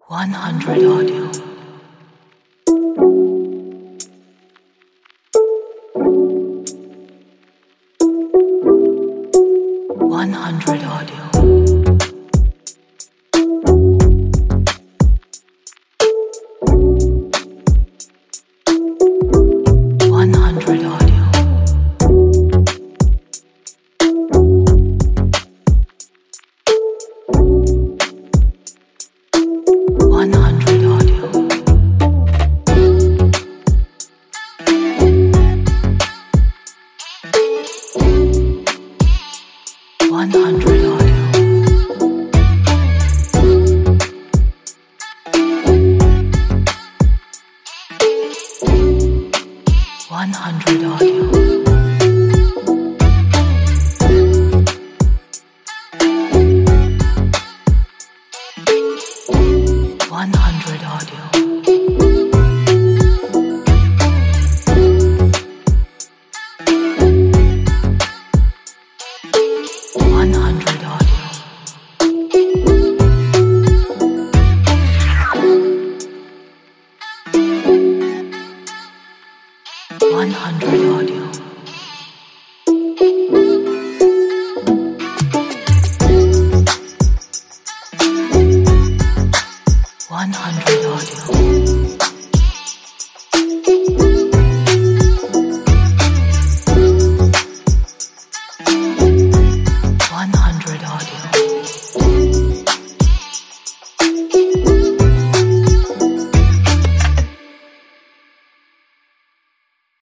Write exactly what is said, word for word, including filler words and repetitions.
one hundred Audio. one hundred Audio. one hundred Audio. one hundred Audio. one hundred Audio. one hundred Audio. one hundred Audio. one hundred Audio. one hundred Audio. one hundred Audio.